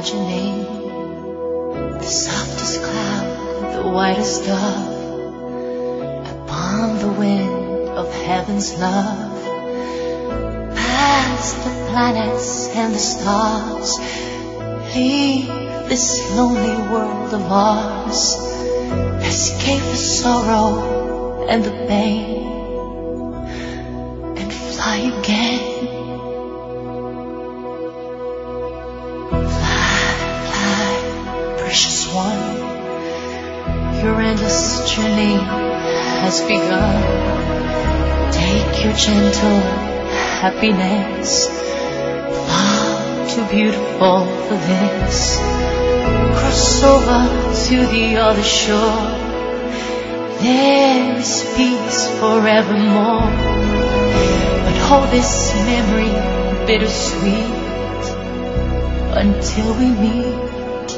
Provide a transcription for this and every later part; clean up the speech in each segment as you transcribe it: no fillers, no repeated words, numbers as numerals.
imagining the softest cloud, the whitest dove upon the wind of heaven's love. Past the planets and the stars, leave this lonely world of ours. Escape the sorrow and the pain and fly again. Precious one, your endless journey has begun. Take your gentle happiness, far too beautiful for this. Cross over to the other shore, there is peace forevermore. But hold this memory bittersweet until we meet.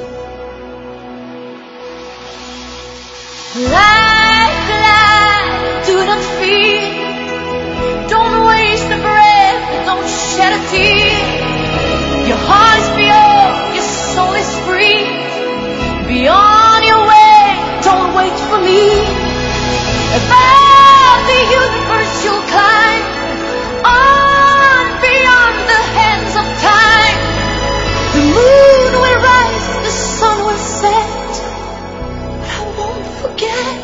Fly, fly, do not fear. Don't waste a breath, don't shed a tear. Your heart is pure, your soul is free. Be on your way, don't wait for me. Above the universe you'll climb, on beyond the hands of time. The moon will rise, the sun will set, forget.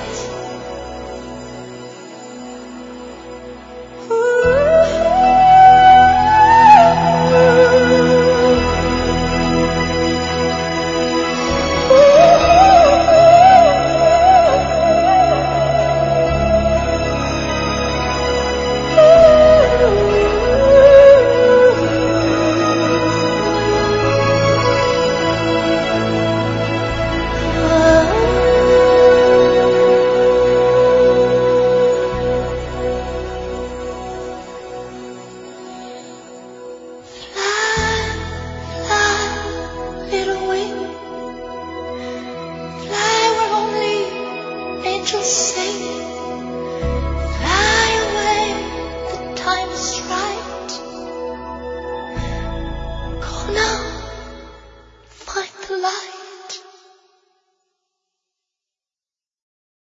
Fly where only angels sing.